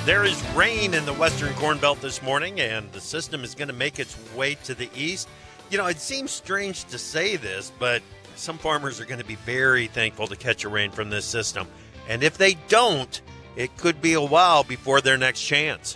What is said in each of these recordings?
There is rain in the western Corn Belt this morning, and the system is going to make its way to the east. You know, it seems strange to say this, but some farmers are going to be very thankful to catch a rain from this system. And if they don't, it could be a while before their next chance.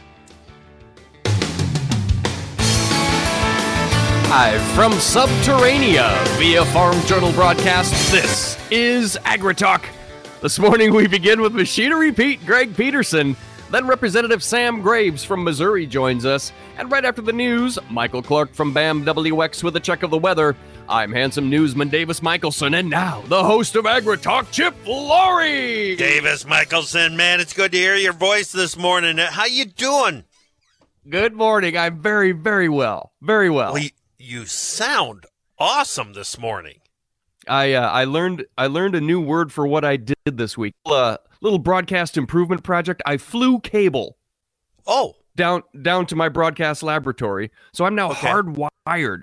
Live from Subterranea via Farm Journal broadcast, this is AgriTalk. This morning we begin with Machinery Pete Greg Peterson. Then Representative Sam Graves from Missouri joins us. And right after the news, Michael Clark from BAM WX with a check of the weather. I'm handsome newsman Davis Michelson, and now the host of AgriTalk, Chip Flory. Davis Michelson, man, it's good to hear your voice this morning. How you doing? Good morning. I'm very, very well. Very well. Well, you sound awesome this morning. I learned a new word for what I did this week. Little broadcast improvement project. I flew cable. Oh. Down to my broadcast laboratory. So I'm now hardwired.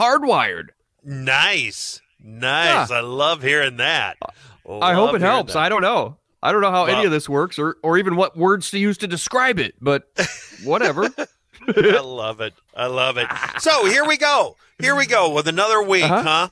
Nice. Yeah. I love hearing that. I hope it helps. I don't know how any of this works or even what words to use to describe it, but whatever. I love it. So here we go with another week, huh?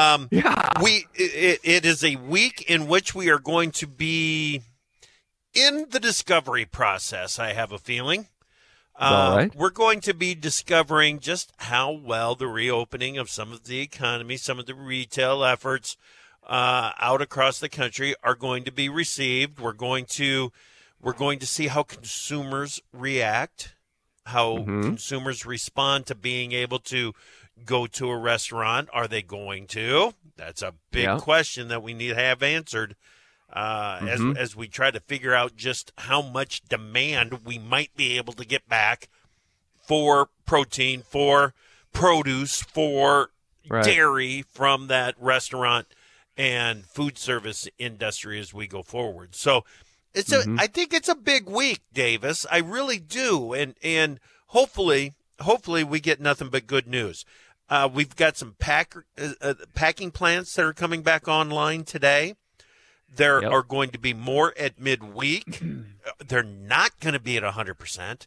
It is a week in which we are going to be in the discovery process, I have a feeling. All right. We're going to be discovering just how well the reopening of some of the economy, some of the retail efforts out across the country are going to be received. We're going to see how consumers react, how consumers respond to being able to go to a restaurant. Are they going to? That's a big question that we need to have answered as we try to figure out just how much demand we might be able to get back for protein, for produce, for dairy from that restaurant and food service industry as we go forward. So I think it's a big week, Davis. I really do. And hopefully we get nothing but good news. We've got some packing plants that are coming back online today. There are going to be more at midweek. They're not going to be at 100%.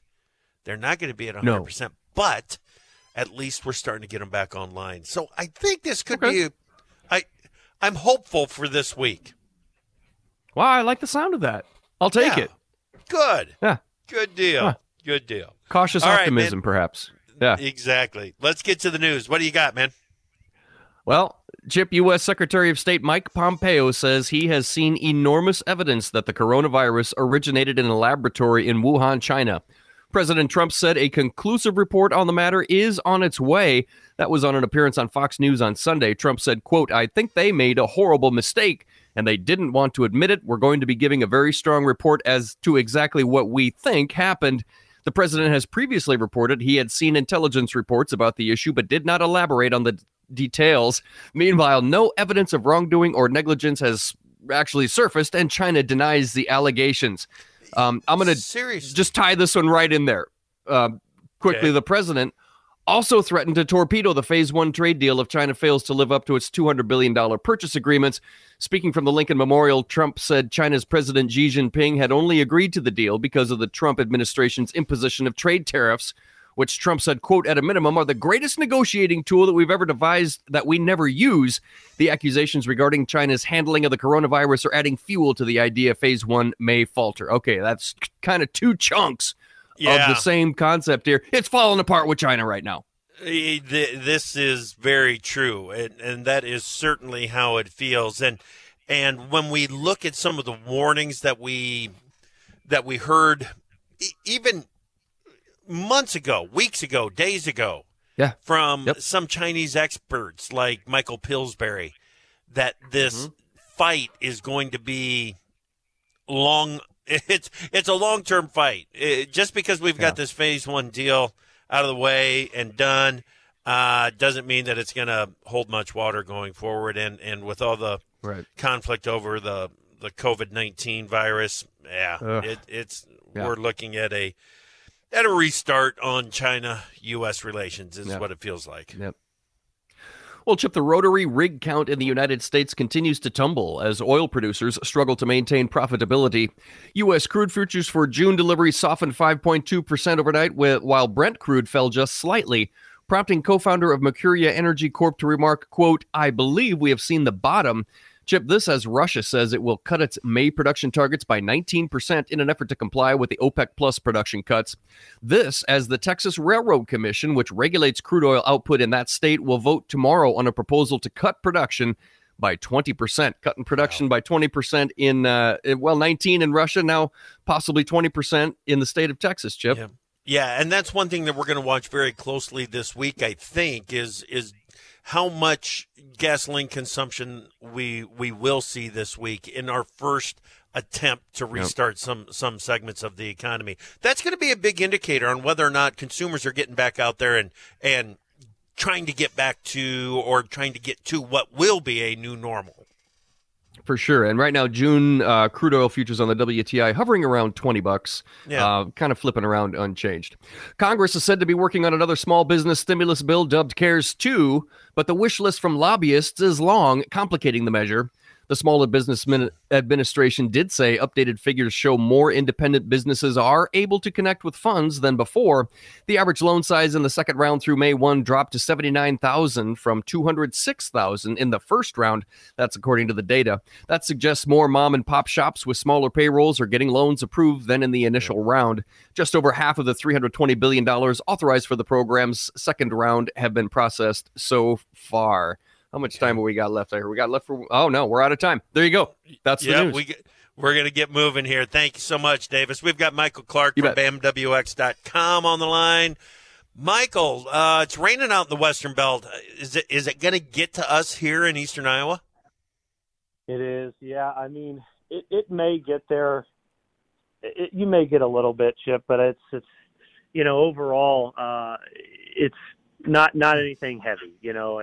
No. But at least we're starting to get them back online. So I think this could be I'm hopeful for this week. Wow, I like the sound of that. I'll take it. Good. Yeah. Good deal. Huh. Good deal. Cautious optimism, perhaps. Yeah. Exactly. Let's get to the news. What do you got, man? Well, Chip, U.S. Secretary of State Mike Pompeo says he has seen enormous evidence that the coronavirus originated in a laboratory in Wuhan, China. President Trump said a conclusive report on the matter is on its way. That was on an appearance on Fox News on Sunday. Trump said, quote, "I think they made a horrible mistake and they didn't want to admit it. We're going to be giving a very strong report as to exactly what we think happened." The president has previously reported he had seen intelligence reports about the issue, but did not elaborate on the details. Meanwhile, no evidence of wrongdoing or negligence has actually surfaced, and China denies the allegations. I'm going to just tie this one right in there. Quickly, the president also threatened to torpedo the Phase 1 trade deal if China fails to live up to its $200 billion purchase agreements. Speaking from the Lincoln Memorial, Trump said China's President Xi Jinping had only agreed to the deal because of the Trump administration's imposition of trade tariffs, which Trump said, quote, "at a minimum are the greatest negotiating tool that we've ever devised that we never use." The accusations regarding China's handling of the coronavirus are adding fuel to the idea Phase 1 may falter. Okay, that's kind of two chunks of the same concept here. It's falling apart with China right now. This is very true, and that is certainly how it feels. And when we look at some of the warnings that we heard, even months ago, weeks ago, days ago, from some Chinese experts like Michael Pillsbury, that this fight is going to be long. It's a long-term fight. Just because we've got this Phase 1 deal out of the way and done doesn't mean that it's going to hold much water going forward. And with all the conflict over the COVID-19 virus, we're looking at a restart on China-U.S. relations is what it feels like. Yep. Well, Chip, the rotary rig count in the United States continues to tumble as oil producers struggle to maintain profitability. U.S. crude futures for June delivery softened 5.2% overnight, while Brent crude fell just slightly, prompting co-founder of Mercuria Energy Corp to remark, quote, "I believe we have seen the bottom." Chip, this as Russia says it will cut its May production targets by 19% in an effort to comply with the OPEC Plus production cuts. This as the Texas Railroad Commission, which regulates crude oil output in that state, will vote tomorrow on a proposal to cut production by 20%, cutting production by 20% in 19 in Russia, now possibly 20% in the state of Texas, Chip. Yeah, and that's one thing that we're going to watch very closely this week, I think, is how much gasoline consumption we will see this week in our first attempt to restart some segments of the economy. That's going to be a big indicator on whether or not consumers are getting back out there and trying to get back to or trying to get to what will be a new normal. For sure. And right now, June crude oil futures on the WTI hovering around $20, kind of flipping around unchanged. Congress is said to be working on another small business stimulus bill dubbed CARES 2, but the wish list from lobbyists is long, complicating the measure. The Small Business Administration did say updated figures show more independent businesses are able to connect with funds than before. The average loan size in the second round through May 1 dropped to $79,000 from $206,000 in the first round. That's according to the data. That suggests more mom and pop shops with smaller payrolls are getting loans approved than in the initial round. Just over half of the $320 billion authorized for the program's second round have been processed so far. How much time have we got left here? We got left for, oh no, we're out of time. There you go. That's the news. We're going to get moving here. Thank you so much, Davis. We've got Michael Clark from BAMWX.com on the line. Michael, it's raining out in the Western Belt. Is it going to get to us here in Eastern Iowa? It is, yeah. I mean, it may get there. You may get a little bit, Chip, but it's overall, it's not anything heavy.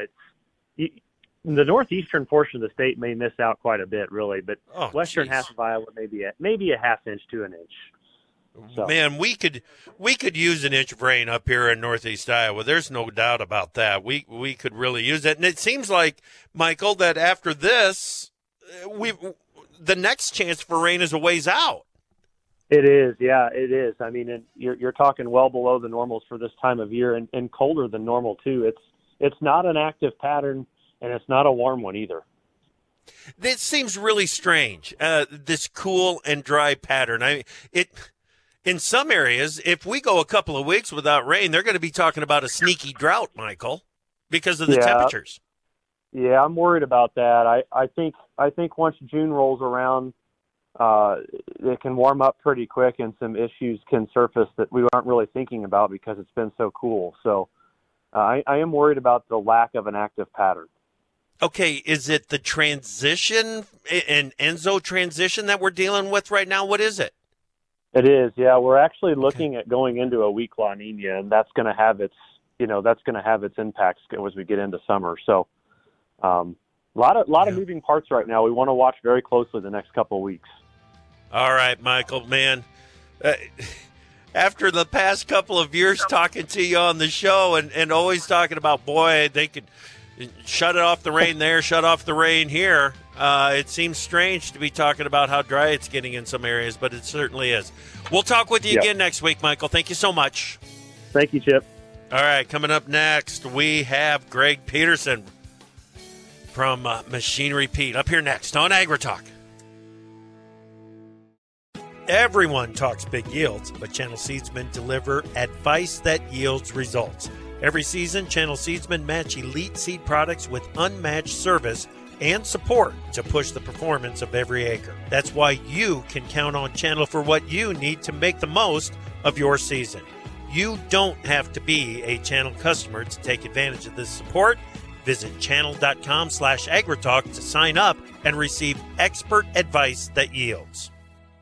The northeastern portion of the state may miss out quite a bit, really, but western half of Iowa maybe a half inch to an inch. So. Man, we could use an inch of rain up here in northeast Iowa. There's no doubt about that. We could really use it, and it seems like, Michael, that after this, the next chance for rain is a ways out. It is, yeah, it is. I mean, you're talking well below the normals for this time of year, and colder than normal too. It's not an active pattern, and it's not a warm one either. This seems really strange, this cool and dry pattern. In some areas, if we go a couple of weeks without rain, they're going to be talking about a sneaky drought, Michael, because of the temperatures. Yeah, I'm worried about that. I think once June rolls around, it can warm up pretty quick, and some issues can surface that we aren't really thinking about because it's been so cool. So I am worried about the lack of an active pattern. Okay, is it the transition, an Enzo transition that we're dealing with right now? What is it? It is, yeah. We're actually looking at going into a weak La Nina, and that's going to have its impacts as we get into summer. So, a lot of moving parts right now. We want to watch very closely the next couple of weeks. All right, Michael, man. After the past couple of years talking to you on the show and always talking about, boy, they could shut it off the rain there, shut off the rain here. It seems strange to be talking about how dry it's getting in some areas, but it certainly is. We'll talk with you again next week, Michael. Thank you so much. Thank you, Chip. All right, coming up next, we have Greg Peterson from Machinery Pete up here next on AgriTalk. Everyone talks big yields, but Channel Seedsmen deliver advice that yields results. Every season, Channel Seedsmen match elite seed products with unmatched service and support to push the performance of every acre. That's why you can count on Channel for what you need to make the most of your season. You don't have to be a Channel customer to take advantage of this support. Visit channel.com/agritalk to sign up and receive expert advice that yields.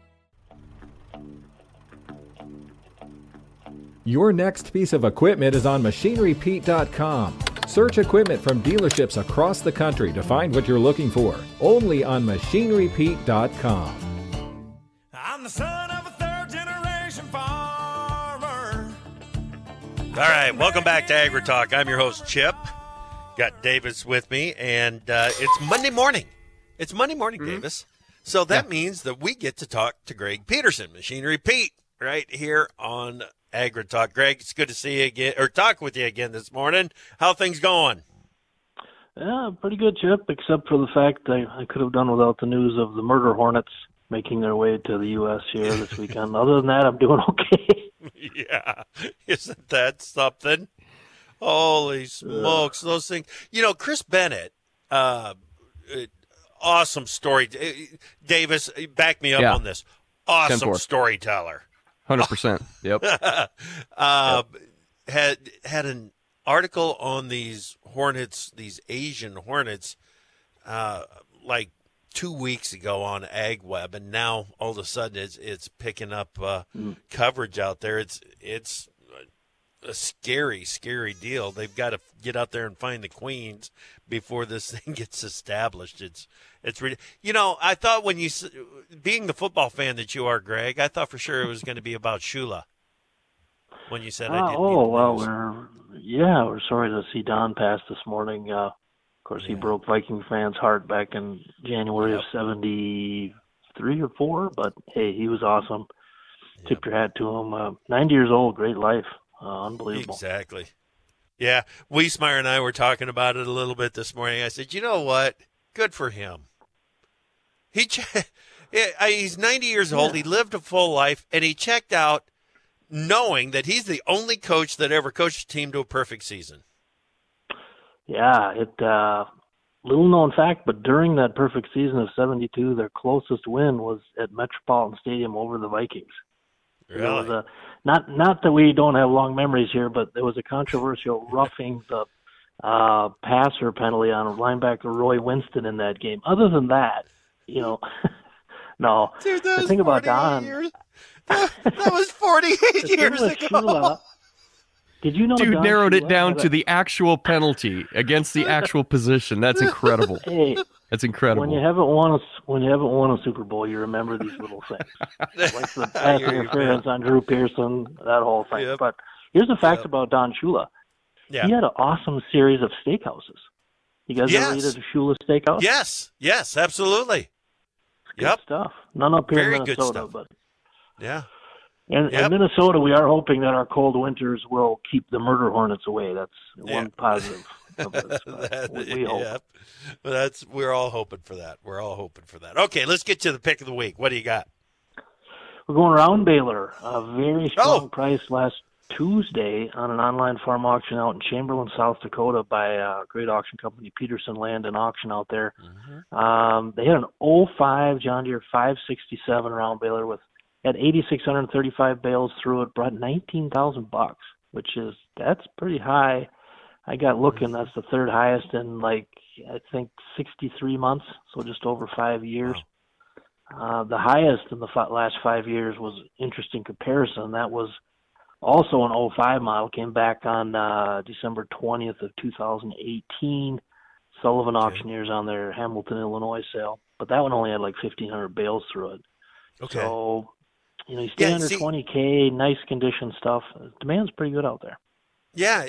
Your next piece of equipment is on MachineryPete.com. Search equipment from dealerships across the country to find what you're looking for. Only on MachineryPete.com. I'm the son of a third-generation farmer. All right, welcome back to AgriTalk. I'm your host, Chip. Got Davis with me, and it's Monday morning. It's Monday morning, Davis. So that means that we get to talk to Greg Peterson, Machinery Pete, right here on Agri Talk. Greg, it's good to see you again, or talk with you again this morning. How things going? Yeah, pretty good, Chip, except for the fact I could have done without the news of the murder hornets making their way to the U.S. here this weekend. Other than that, I'm doing okay. Yeah, isn't that something? Holy smokes, those things. You know, Chris Bennett, awesome story. Davis, back me up on this. Awesome 10-4. Storyteller. 100%. Yep. Had an article on these hornets, these Asian hornets, like 2 weeks ago on AgWeb, and now all of a sudden it's picking up coverage out there. It's a scary deal. They've got to get out there and find the queens before this thing gets established. It's really, you know, I thought when you, being the football fan that you are, Greg, I thought for sure it was going to be about Shula when you said I didn't. We're sorry to see Don pass this morning. Of course, he broke Viking fans' heart back in January of '73 or '4. But hey, he was awesome. Tip your hat to him. 90 years old, great life. Unbelievable. Exactly. Yeah, Wiesmeyer and I were talking about it a little bit this morning. I said, you know what? Good for him. He's 90 years old. He lived a full life, and he checked out knowing that he's the only coach that ever coached a team to a perfect season. Yeah, little known fact, but during that perfect season of '72, their closest win was at Metropolitan Stadium over the Vikings. Really? There was not that we don't have long memories here, but there was a controversial roughing the passer penalty on linebacker Roy Winston in that game. Other than that, you know, no. Dude, the thing about Don, that was 48 years ago. Shula, did you know Dude Don narrowed Shula it down had to the actual penalty against the actual position. That's incredible. Hey, That's incredible. when you haven't won a Super Bowl, you remember these little things, like the pass interference on Drew Pearson, that whole thing. Yep. But here's the fact about Don Shula. Yeah. He had an awesome series of steakhouses. You guys ever eat at a Shula Steakhouse? Yes, absolutely. Good stuff. None up here Very in good Minnesota, stuff. but Yeah. in Minnesota, we are hoping that our cold winters will keep the murder hornets away. That's one positive of this. We hope. Yep. We're all hoping for that. Okay, let's get to the pick of the week. What do you got? We're going around Baylor. A very strong price last Tuesday on an online farm auction out in Chamberlain, South Dakota by a great auction company, Peterson Land and Auction out there. Mm-hmm. They had an 05 John Deere 567 round Baylor had 8,635 bales through it, brought $19,000, that's pretty high. I got looking, that's the third highest in I think 63 months, so just over 5 years. Wow. The highest in the last 5 years was interesting comparison. That was also an 05 model, came back on December 20th of 2018. Sullivan Auctioneers on their Hamilton, Illinois sale. But that one only had 1,500 bales through it. Okay. So, you stay under 20K, nice condition stuff. Demand's pretty good out there. Yeah,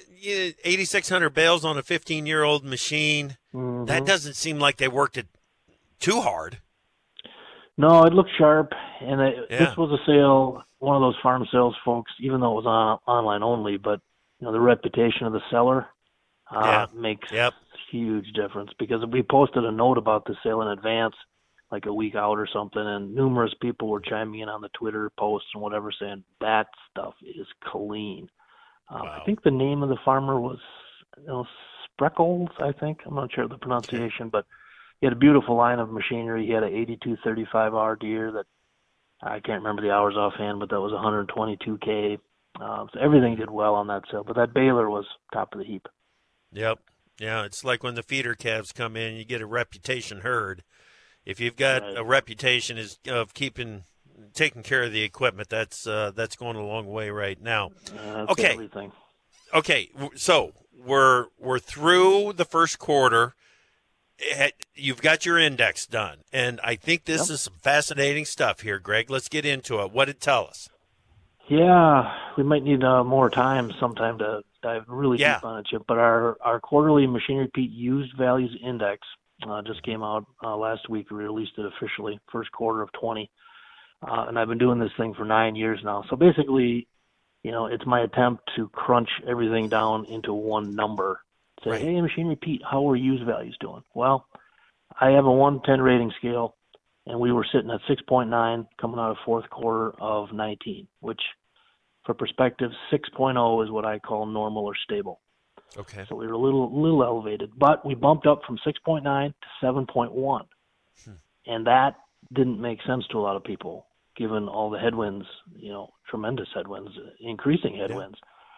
8,600 bales on a 15-year-old machine. Mm-hmm. That doesn't seem like they worked it too hard. No, it looked sharp, and this was a sale, one of those farm sales, folks, even though it was online only, but the reputation of the seller makes huge difference, because we posted a note about the sale in advance, like a week out or something, and numerous people were chiming in on the Twitter posts and whatever saying that stuff is clean. Wow. I think the name of the farmer was Spreckles, I think. I'm not sure of the pronunciation, but he had a beautiful line of machinery. He had an 8235R Deere that I can't remember the hours offhand, but that was 122K. So everything did well on that sale, but that Baylor was top of the heap. Yep. Yeah, it's like when the feeder calves come in, you get a reputation herd. If you've got a reputation of taking care of the equipment, that's going a long way right now. Okay. Everything. Okay. So we're through the first quarter. You've got your index done, and I think this is some fascinating stuff here, Greg. Let's get into it. What did it tell us? Yeah, we might need more time sometime to dive really deep on it, Chip. But our quarterly Machinery Pete used values index just came out last week. We released it officially, first quarter of 20. And I've been doing this thing for 9 years now. So basically, it's my attempt to crunch everything down into one number. Say, Right. Hey, Machinery Pete, how are used values doing? Well, I have a 1-10 rating scale, and we were sitting at 6.9 coming out of fourth quarter of 19, which, for perspective, 6.0 is what I call normal or stable. Okay. So we were a little elevated, but we bumped up from 6.9 to 7.1, and that didn't make sense to a lot of people, given all the headwinds, tremendous headwinds, increasing headwinds.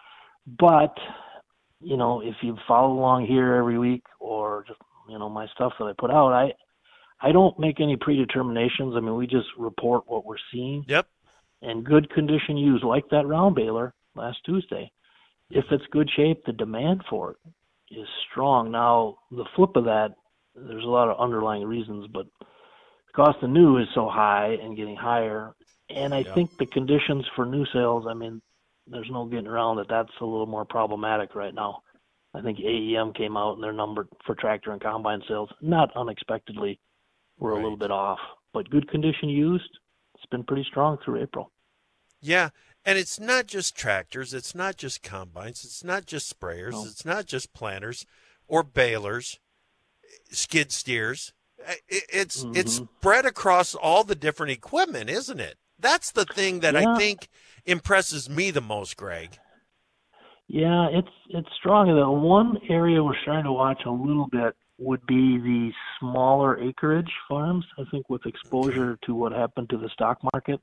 But, if you follow along here every week or just, my stuff that I put out, I don't make any predeterminations. I mean, we just report what we're seeing. Yep. And good condition used, like that round baler last Tuesday. If it's good shape, the demand for it is strong. Now, the flip of that, there's a lot of underlying reasons, but the cost of new is so high and getting higher. And I think the conditions for new sales, I mean, there's no getting around that. That's a little more problematic right now. I think AEM came out and their number for tractor and combine sales, not unexpectedly, were a little bit off. But good condition used, it's been pretty strong through April. Yeah, and it's not just tractors, it's not just combines, it's not just sprayers, it's not just planters or balers, skid steers. It's spread across all the different equipment, isn't it? That's the thing that I think impresses me the most, Greg. Yeah, it's strong. The one area we're starting to watch a little bit would be the smaller acreage farms, I think, with exposure to what happened to the stock market.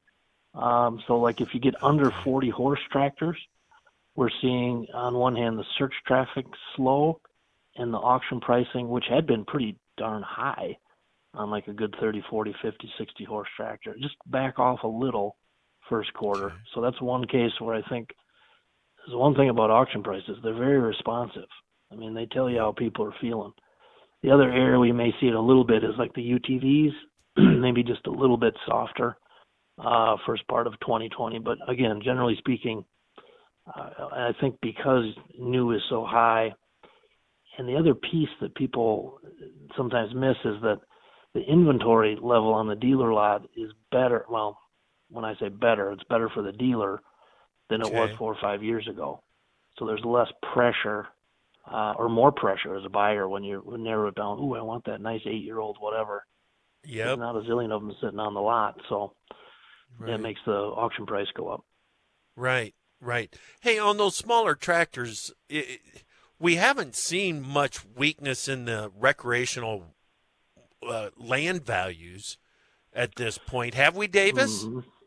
So like if you get under 40 horse tractors, we're seeing on one hand the search traffic slow and the auction pricing, which had been pretty darn high on like a good 30, 40, 50, 60 horse tractor, just back off a little first quarter. So that's one case where I think there's one thing about auction prices. They're very responsive. I mean, they tell you how people are feeling. The other area we may see it a little bit is like the UTVs, maybe just a little bit softer first part of 2020. But again, generally speaking, I think because new is so high, and the other piece that people sometimes miss is that the inventory level on the dealer lot is better. Well, when I say better, it's better for the dealer than it was 4 or 5 years ago. So there's less pressure or more pressure as a buyer when you narrow it down. Ooh, I want that nice 8-year-old whatever. Yep. There's not a zillion of them sitting on the lot. So that makes the auction price go up. Right. Hey, on those smaller tractors, we haven't seen much weakness in the recreational land values at this point. Have we, Davis?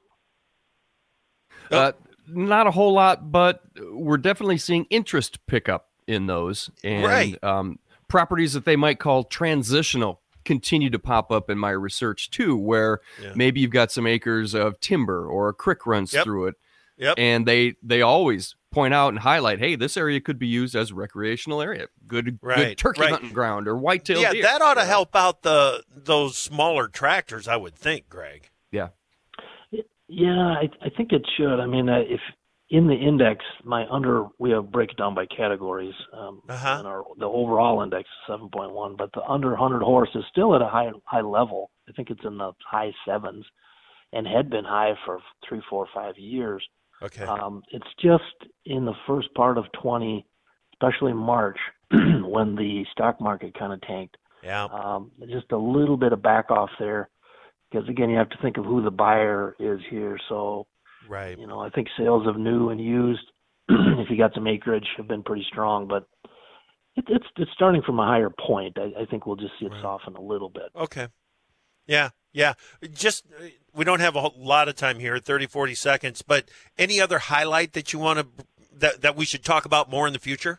Not a whole lot, but we're definitely seeing interest pick up in those. And properties that they might call transitional continue to pop up in my research too, where maybe you've got some acres of timber or a creek runs through it. Yep. And they always point out and highlight, hey, this area could be used as a recreational area. Good turkey hunting ground or whitetail deer. That ought to help out those smaller tractors, I would think, Greg. Yeah. Yeah, I think it should. I mean, if in the index, we have break it down by categories, and the overall index is 7.1, but the under 100 horse is still at a high level. I think it's in the high 7s, and had been high for 3, 4, 5 years. Okay. It's just in the first part of 20, especially March, when the stock market kind of tanked. Yeah. Just a little bit of back off there, because again, you have to think of who the buyer is here. So, I think sales of new and used, if you got some acreage, have been pretty strong, but it's starting from a higher point. I think we'll just see it soften a little bit. Okay. Yeah. Just, we don't have a lot of time here, 30, 40 seconds, but any other highlight that you want to, that we should talk about more in the future?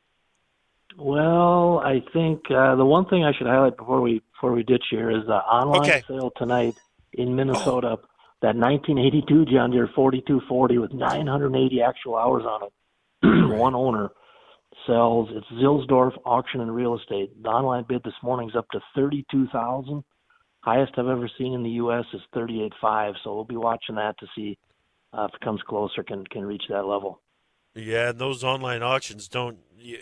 Well, I think the one thing I should highlight before we ditch here is the online sale tonight in Minnesota. That 1982 John Deere 4240 with 980 actual hours on it. One owner sells. It's Zilsdorf Auction and Real Estate. The online bid this morning is up to $32,000. Highest I've ever seen in the U.S. is $38,500. So we'll be watching that to see if it comes closer, can reach that level. Yeah, and those online auctions don't.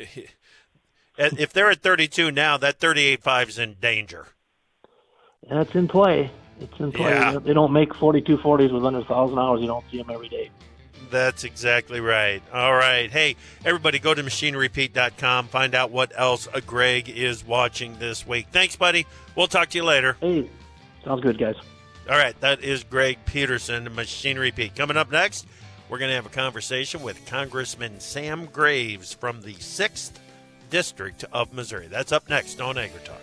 If they're at 32 now, that 38.5 is in danger. That's in play. It's in play. Yeah. They don't make 4240s with under 1,000 hours. You don't see them every day. That's exactly right. All right. Hey, everybody, go to machinerypete.com. Find out what else Greg is watching this week. Thanks, buddy. We'll talk to you later. Hey, sounds good, guys. All right. That is Greg Peterson, Machinery Pete. Coming up next, we're going to have a conversation with Congressman Sam Graves from the 6th District of Missouri. That's up next on Agri Talk.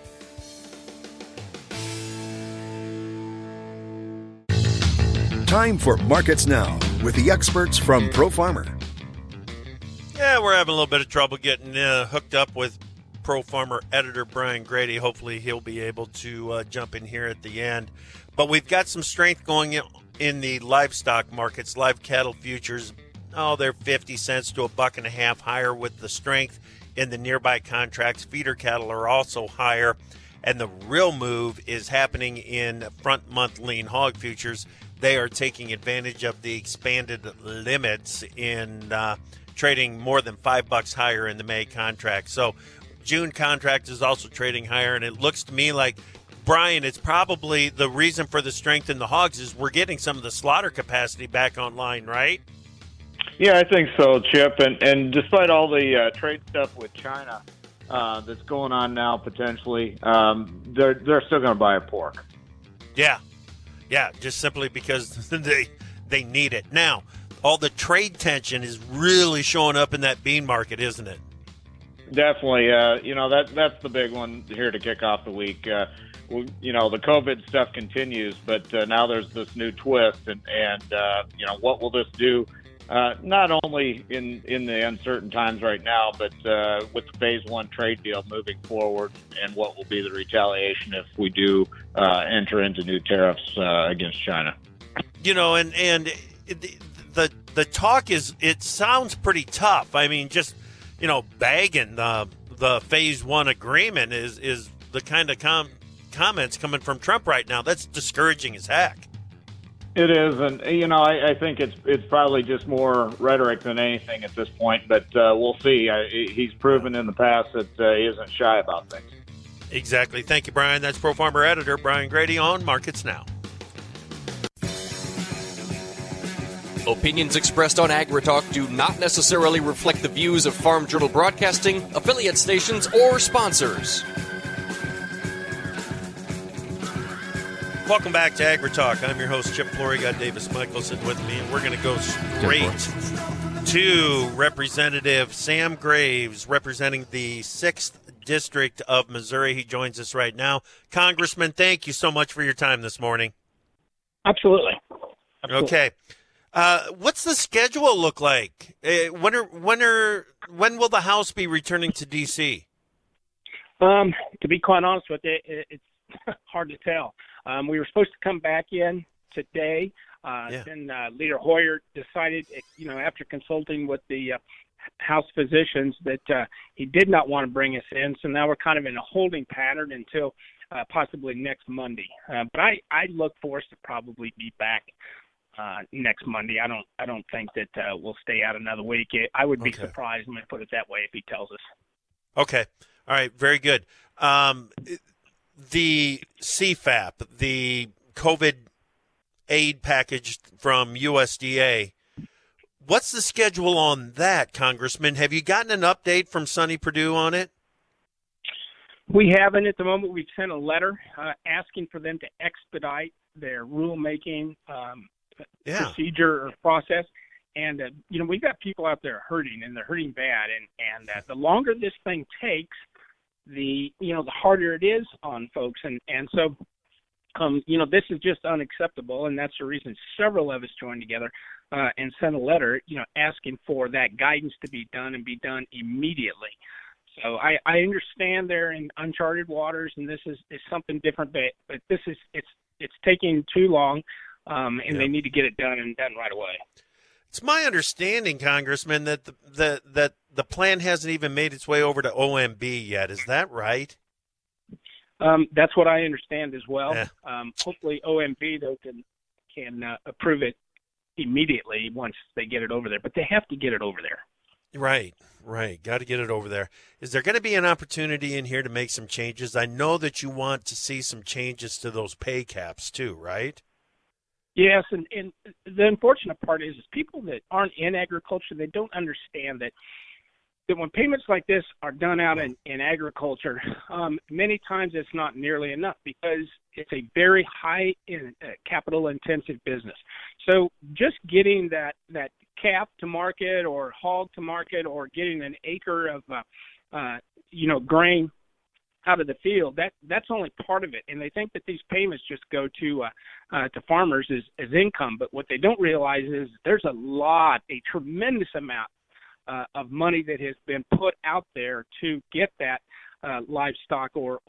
Time for Markets Now with the experts from ProFarmer. Yeah, we're having a little bit of trouble getting hooked up with ProFarmer editor Brian Grady. Hopefully he'll be able to jump in here at the end. But we've got some strength going in the livestock markets. Live cattle futures, they're 50 cents to $1.50 higher with the strength in the nearby contracts. Feeder cattle are also higher. And the real move is happening in front month lean hog futures. They are taking advantage of the expanded limits in trading more than $5 higher in the May contract. So June contract is also trading higher, and it looks to me like, Brian, it's probably the reason for the strength in the hogs is we're getting some of the slaughter capacity back online, right? Yeah, I think so, Chip. And despite all the trade stuff with China that's going on now potentially, they're still going to buy a pork. Yeah, just simply because they need it. Now, all the trade tension is really showing up in that bean market, isn't it? Definitely. That's the big one here to kick off the week. The COVID stuff continues, but now there's this new twist, and what will this do? Not only in the uncertain times right now, but with the Phase 1 trade deal moving forward, and what will be the retaliation if we do enter into new tariffs against China. The talk is, it sounds pretty tough. I mean, just bagging the Phase 1 agreement is the kind of comments coming from Trump right now. That's discouraging as heck. It is, and I think it's probably just more rhetoric than anything at this point. But we'll see. He's proven in the past that he isn't shy about things. Exactly. Thank you, Brian. That's ProFarmer editor Brian Grady on Markets Now. Opinions expressed on AgriTalk do not necessarily reflect the views of Farm Journal Broadcasting, affiliate stations, or sponsors. Welcome back to AgriTalk. I'm your host, Chip Flory. Got Davis Michelson with me, and we're going to go straight to Representative Sam Graves, representing the 6th District of Missouri. He joins us right now. Congressman, thank you so much for your time this morning. Absolutely. Okay. What's the schedule look like? When will the House be returning to D.C.? To be quite honest with you, it's hard to tell. We were supposed to come back in today. Then Leader Hoyer decided, after consulting with the House physicians, that he did not want to bring us in. So now we're kind of in a holding pattern until possibly next Monday. But I look for us to probably be back next Monday. I don't think that we'll stay out another week. I would be surprised, let me put it that way, if he tells us. Okay. All right. Very good. The CFAP, the COVID aid package from USDA, what's the schedule on that, Congressman? Have you gotten an update from Sonny Perdue on it? We haven't at the moment. We've sent a letter asking for them to expedite their rulemaking procedure or process. And, we've got people out there hurting, and they're hurting bad. And the longer this thing takes, the harder it is on folks. And so, this is just unacceptable. And that's the reason several of us joined together and sent a letter, asking for that guidance to be done and be done immediately. So I understand they're in uncharted waters, and this is something different, but this is it's taking too long, and they need to get it done and done right away. It's my understanding, Congressman, that the plan hasn't even made its way over to OMB yet. Is that right? That's what I understand as well. Yeah. Hopefully OMB though can approve it immediately once they get it over there, but they have to get it over there. Right. Got to get it over there. Is there going to be an opportunity in here to make some changes? I know that you want to see some changes to those pay caps too, right? Yes, and the unfortunate part is people that aren't in agriculture, they don't understand that when payments like this are done out in agriculture, many times it's not nearly enough because it's a very high capital-intensive business. So just getting that calf to market or hog to market or getting an acre of grain out of the field, that's only part of it. And they think that these payments just go to farmers as income. But what they don't realize is there's a tremendous amount of money that has been put out there to get that livestock or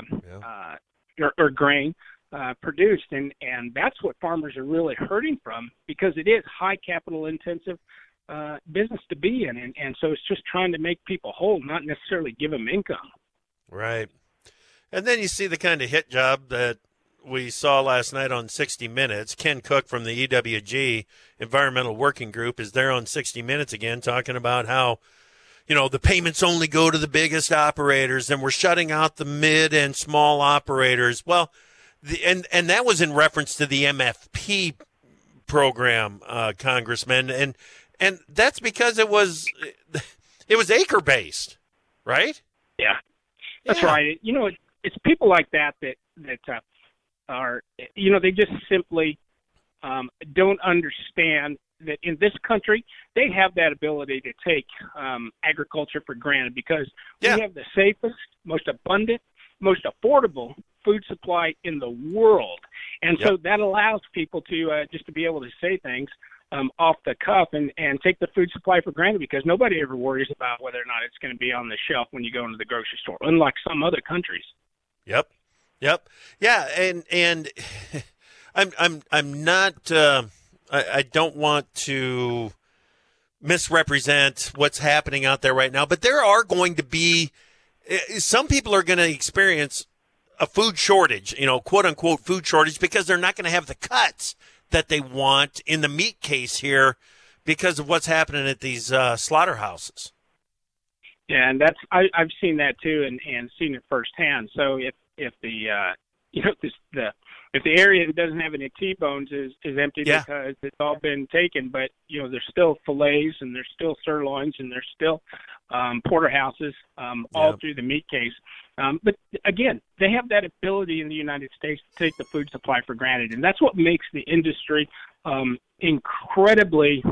grain produced, and that's what farmers are really hurting from, because it is high capital intensive business to be in, and so it's just trying to make people whole, not necessarily give them income. Right. And then you see the kind of hit job that we saw last night on 60 Minutes. Ken Cook from the EWG Environmental Working Group is there on 60 Minutes again, talking about how, the payments only go to the biggest operators and we're shutting out the mid and small operators. Well, and that was in reference to the MFP program, Congressman. And that's because it was acre based, right? Yeah, that's right. It's people like that are, they just simply don't understand that in this country they have that ability to take agriculture for granted, because we have the safest, most abundant, most affordable food supply in the world. And so that allows people to just to be able to say things off the cuff and take the food supply for granted, because nobody ever worries about whether or not it's going to be on the shelf when you go into the grocery store, unlike some other countries. Yep. Yeah, and I'm not I don't want to misrepresent what's happening out there right now, but there are going to be some people are going to experience a food shortage, quote unquote food shortage, because they're not going to have the cuts that they want in the meat case here because of what's happening at these slaughterhouses. Yeah, and I've seen that too, and seen it firsthand. So if the if the area that doesn't have any T-bones is empty because it's all been taken, but there's still fillets and there's still sirloins and there's still porterhouses all through the meat case. But again, they have that ability in the United States to take the food supply for granted, and that's what makes the industry incredibly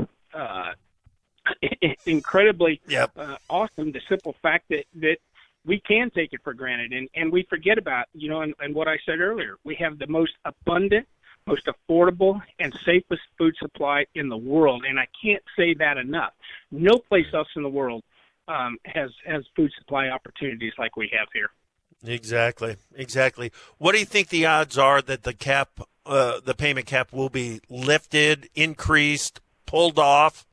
awesome. The simple fact that we can take it for granted, and we forget about, and what I said earlier, we have the most abundant, most affordable, and safest food supply in the world, and I can't say that enough. No place else in the world has food supply opportunities like we have here. Exactly. What do you think the odds are that the payment cap will be lifted, increased, pulled off?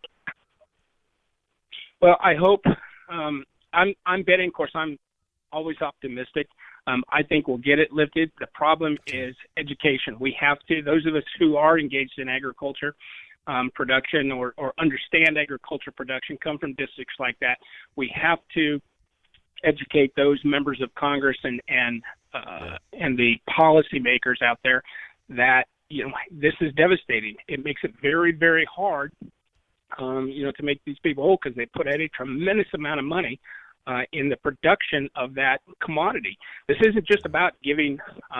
Well, I hope. I'm betting. Of course, I'm always optimistic. I think we'll get it lifted. The problem is education. We have to. Those of us who are engaged in agriculture production or understand agriculture production, come from districts like that. We have to educate those members of Congress and the policymakers out there that this is devastating. It makes it very, very hard. To make these people whole, because they put out a tremendous amount of money in the production of that commodity. This isn't just about giving,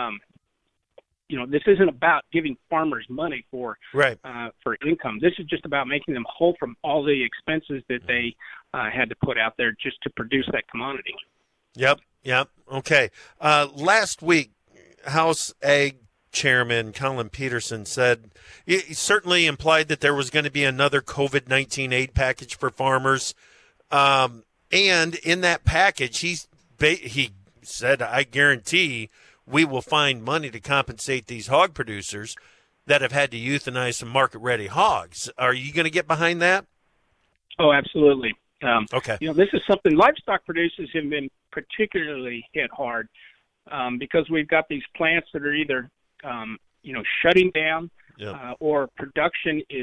this isn't about giving farmers money for income. This is just about making them whole from all the expenses that they had to put out there just to produce that commodity. Yep. Okay. Last week, House Ag Chairman Colin Peterson said he certainly implied that there was going to be another COVID-19 aid package for farmers. And in that package, he said, I guarantee we will find money to compensate these hog producers that have had to euthanize some market-ready hogs. Are you going to get behind that? Oh, absolutely. Okay. This is something livestock producers have been particularly hit hard because we've got these plants that are either shutting down, or production is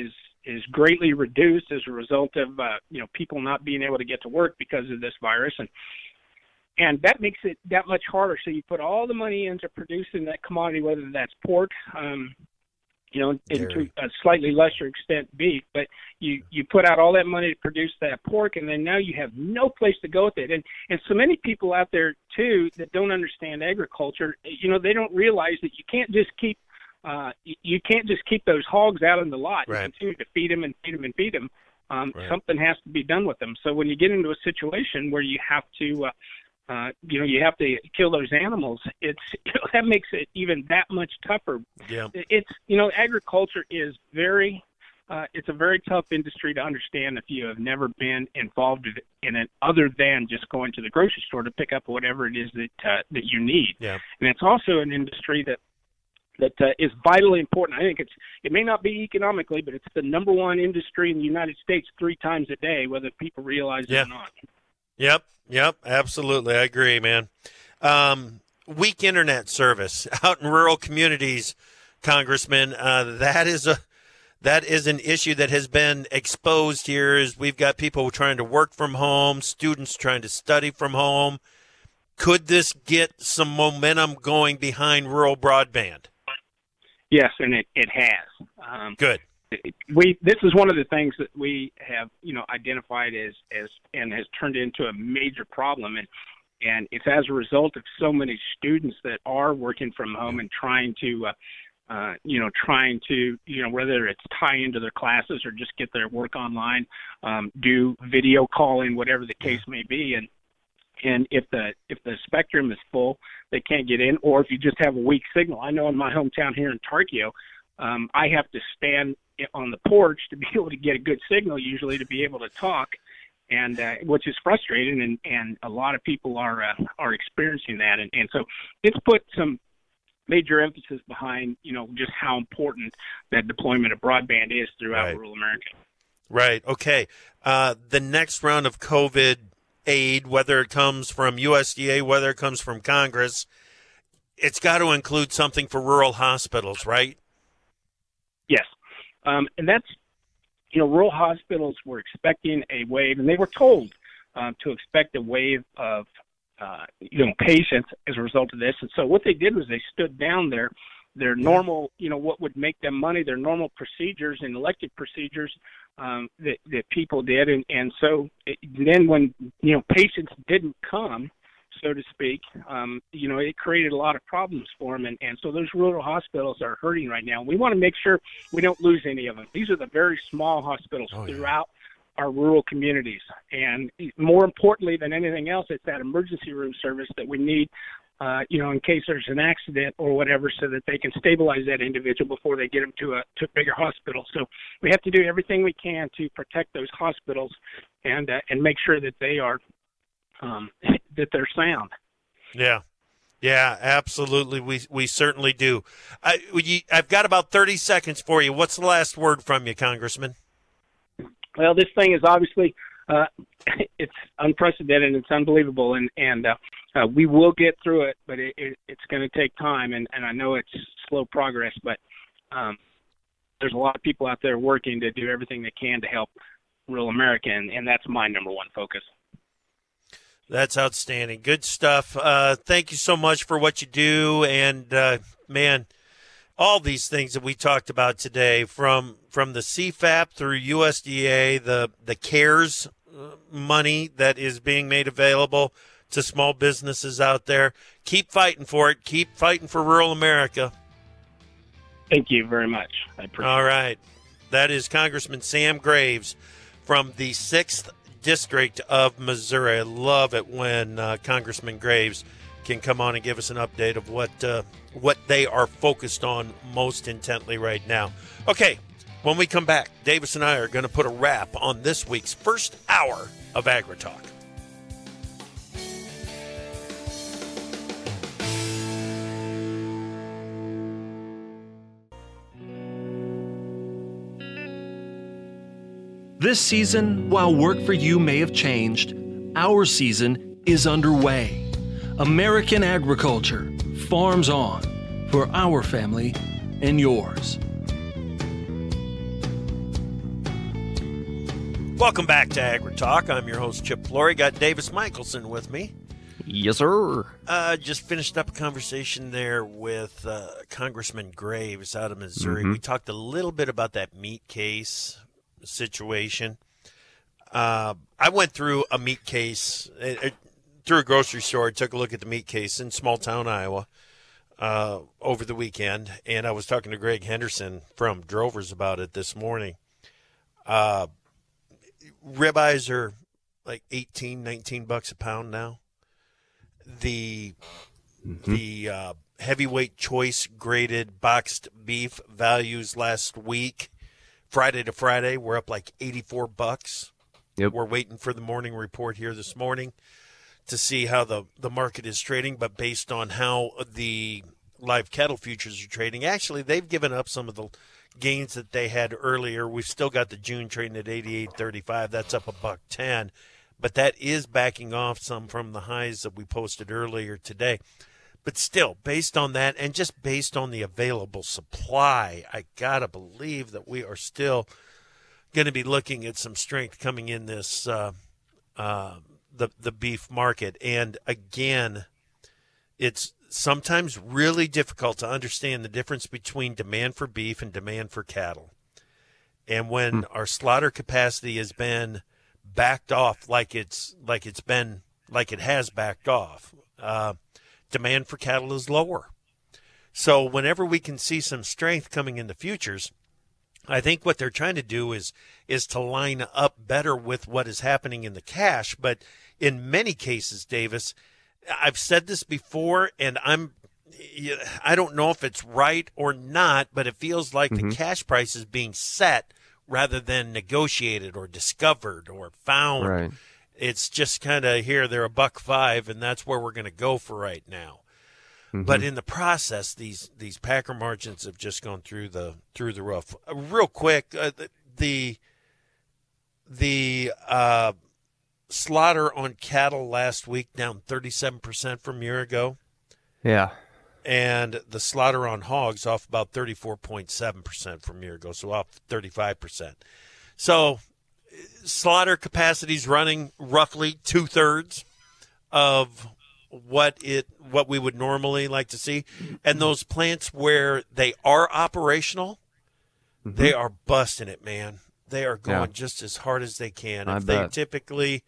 greatly reduced as a result of people not being able to get to work because of this virus, and that makes it that much harder. So you put all the money into producing that commodity, whether that's pork, and to a slightly lesser extent beef, but you put out all that money to produce that pork, and then now you have no place to go with it. And so many people out there too that don't understand agriculture, they don't realize that you can't just keep those hogs out in the lot and continue to feed them and feed them and feed them. Something has to be done with them. So when you get into a situation where you have to you have to kill those animals, that makes it even that much tougher. Yeah. It's agriculture is it's a very tough industry to understand if you have never been involved in it, other than just going to the grocery store to pick up whatever it is that you need. Yeah. And it's also an industry that is vitally important. I think it may not be economically, but it's the number one industry in the United States 3 times a day, whether people realize it or not. Yep, absolutely. I agree, man. Weak internet service out in rural communities, Congressman, that is an issue that has been exposed here. Is we've got people trying to work from home, students trying to study from home. Could this get some momentum going behind rural broadband? Yes, and it has. Good. This is one of the things that we have, identified as and has turned into a major problem, and it's as a result of so many students that are working from home and trying to whether it's tie into their classes or just get their work online, do video calling, whatever the case may be, and if the spectrum is full, they can't get in, or if you just have a weak signal. I know in my hometown here in Tarkio, I have to stand on the porch to be able to get a good signal, usually, to be able to talk, and which is frustrating, and a lot of people are experiencing that, and so it's put some major emphasis behind just how important that deployment of broadband is throughout rural America. Right. Okay. The next round of COVID aid, whether it comes from USDA, whether it comes from Congress, it's got to include something for rural hospitals, right? Yes. And that's, rural hospitals were expecting a wave, and they were told to expect a wave of, patients as a result of this. And so what they did was they stood down their normal, what would make them money, their normal procedures and elective procedures that people did. And so then when, patients didn't come, so to speak, it created a lot of problems for them. And so those rural hospitals are hurting right now. We want to make sure we don't lose any of them. These are the very small hospitals throughout our rural communities. And more importantly than anything else, it's that emergency room service that we need, in case there's an accident or whatever, so that they can stabilize that individual before they get them to a bigger hospital. So we have to do everything we can to protect those hospitals and make sure that they are that they're sound. Yeah, absolutely. We certainly do. I've got about 30 seconds for you. What's the last word from you, Congressman? Well, this thing is obviously it's unprecedented. It's unbelievable, and we will get through it, but it's going to take time, and I know it's slow progress, but there's a lot of people out there working to do everything they can to help rural America, and that's my number one focus. That's outstanding. Good stuff. Thank you so much for what you do. And, man, all these things that we talked about today, from the CFAP through USDA, the CARES money that is being made available to small businesses out there. Keep fighting for it. Keep fighting for rural America. Thank you very much. I appreciate it. All right. That is Congressman Sam Graves from the 6th District of Missouri. I love it when Congressman Graves can come on and give us an update of what they are focused on most intently right now. Okay, when we come back, Davis and I are going to put a wrap on this week's first hour of AgriTalk. This season, while work for you may have changed, our season is underway. American agriculture, farms on, for our family and yours. Welcome back to Agri Talk. I'm your host, Chip Flory. Got Davis Michelson with me. Yes, sir. Just finished up a conversation there with Congressman Graves out of Missouri. Mm-hmm. We talked a little bit about that meat case situation. I went through a meat case through a grocery store. I took a look at the meat case in small town Iowa over the weekend, and I was talking to Greg Henderson from Drovers about it this morning. Ribeyes are like $18-19 a pound now. The heavyweight choice graded boxed beef values last week, Friday to Friday, were up like $84. Yep. We're waiting for the morning report here this morning to see how the market is trading, but based on how the live cattle futures are trading, actually they've given up some of the gains that they had earlier. We've still got the June trading at 88.35. That's up $1.10. But that is backing off some from the highs that we posted earlier today. But still, based on that and just based on the available supply, I got to believe that we are still going to be looking at some strength coming in this the beef market. And again, it's sometimes really difficult to understand the difference between demand for beef and demand for cattle. And when our slaughter capacity has been backed off like it has backed off, demand for cattle is lower. So whenever we can see some strength coming in the futures, I think what they're trying to do is to line up better with what is happening in the cash. But in many cases, Davis, I've said this before, and I don't know if it's right or not, but it feels like the cash price is being set rather than negotiated or discovered or found. Right. It's just kind of here, they're $1.05, and that's where we're going to go for right now. But in the process, these packer margins have just gone through the roof. Real quick, the slaughter on cattle last week down 37% from a year ago. Yeah. And the slaughter on hogs off about 34.7% from a year ago, so off 35%. So slaughter capacity is running roughly 2/3 of what we would normally like to see. And those plants where they are operational, they are busting it, man. They are going just as hard as they can. If they're typically,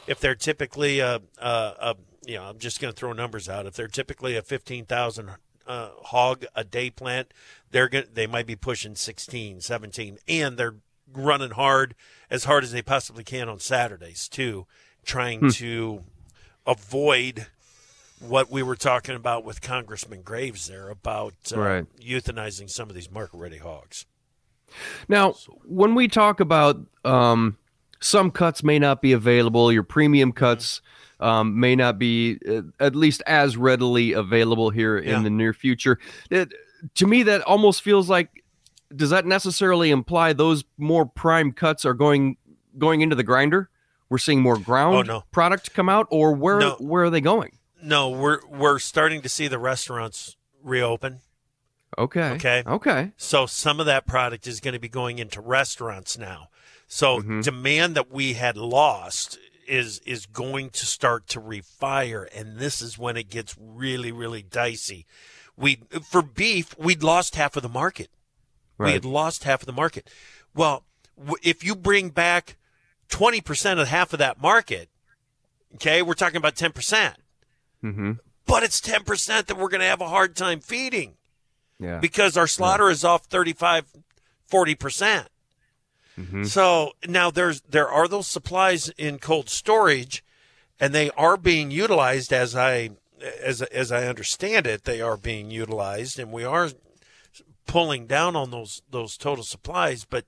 I'm just going to throw numbers out. If they're typically a 15,000 hog a day plant, they might be pushing 16, 17, and they're running as hard as they possibly can on Saturdays too, trying to avoid what we were talking about with Congressman Graves there about euthanizing some of these market-ready hogs. Now, when we talk about some cuts may not be available, your premium cuts may not be at least as readily available here in the near future. To me, that almost feels like, does that necessarily imply those more prime cuts are going into the grinder? We're seeing more ground product come out, or where are they going? No, we're starting to see the restaurants reopen. Okay. So some of that product is going to be going into restaurants now. So demand that we had lost is going to start to refire, and this is when it gets really, really dicey. For beef, we'd lost half of the market. Right. We had lost half of the market. Well, if you bring back 20% of half of that market, okay, we're talking about 10%. But it's 10% that we're going to have a hard time feeding. Yeah. Because our slaughter is off 35-40%. So now there are those supplies in cold storage, and they are being utilized as I understand it. They are being utilized, and we are pulling down on those total supplies. But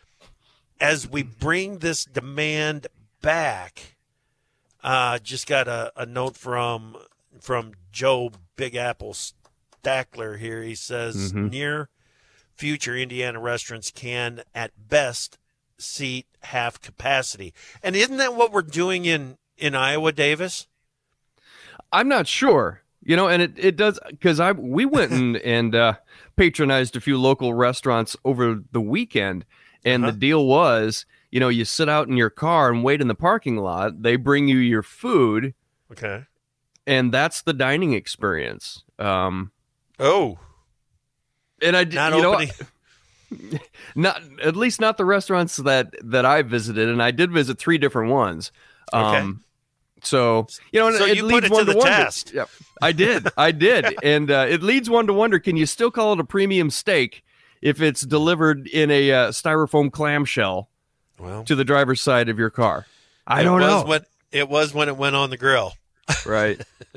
as we bring this demand back, just got a note from Joe Big Apple Stackler here. He says near future Indiana restaurants can at best seat half capacity. And isn't that what we're doing in Iowa, Davis? I'm not sure. And it does, because we went and patronized a few local restaurants over the weekend, and the deal was you sit out in your car and wait in the parking lot. They bring you your food. Okay. And that's the dining experience. And I not opening. Not at least not the restaurants that I visited, and I did visit 3 different ones. Okay. So so it you leads put it one to the wonder. test. Yep, I did, and it leads one to wonder: can you still call it a premium steak if it's delivered in a styrofoam clamshell to the driver's side of your car? I don't know. It was when it went on the grill. Right.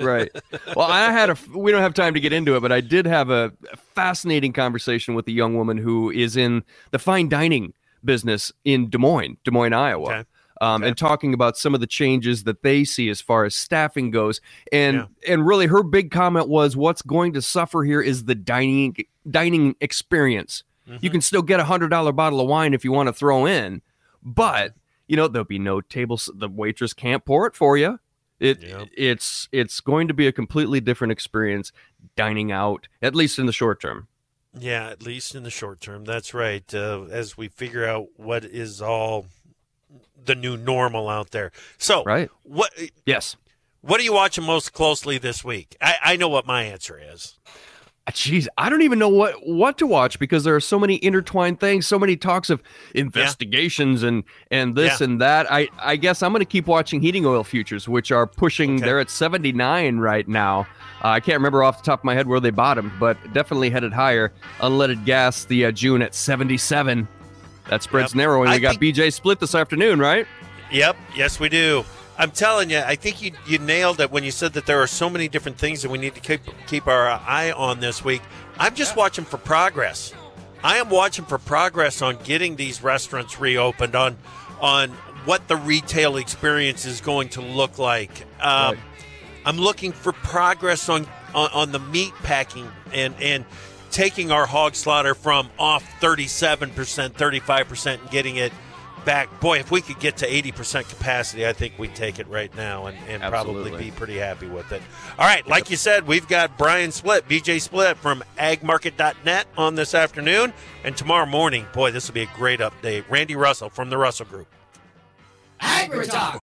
Well, we don't have time to get into it, but I did have a fascinating conversation with a young woman who is in the fine dining business in Des Moines, Iowa. Okay. And talking about some of the changes that they see as far as staffing goes. And really her big comment was what's going to suffer here is the dining experience. Mm-hmm. You can still get $100 bottle of wine if you want to throw in, but there'll be no tables. The waitress can't pour it for you. It's going to be a completely different experience dining out, at least in the short term. Yeah, at least in the short term. That's right. As we figure out what is all the new normal out there. So, Yes. What are you watching most closely this week? I know what my answer is. Jeez, I don't even know what to watch because there are so many intertwined things, so many talks of investigations and this and that. I guess I'm going to keep watching heating oil futures, which are pushing. They're at 79 right now. I can't remember off the top of my head where they bottomed, but definitely headed higher. Unleaded gas, the June at 77. That spread's narrowing. We got BJ split this afternoon, right? Yep. Yes, we do. I'm telling you, I think you nailed it when you said that there are so many different things that we need to keep our eye on this week. I'm just watching for progress. I am watching for progress on getting these restaurants reopened, on what the retail experience is going to look like. I'm looking for progress on the meat packing and taking our hog slaughter from off 37%, 35% and getting it back. Boy, if we could get to 80% capacity, I think we'd take it right now and probably be pretty happy with it. All right, like you said, we've got Brian Splitt, BJ Splitt from agmarket.net on this afternoon. And tomorrow morning, boy, this will be a great update. Randy Russell from the Russell Group. AgriTalk.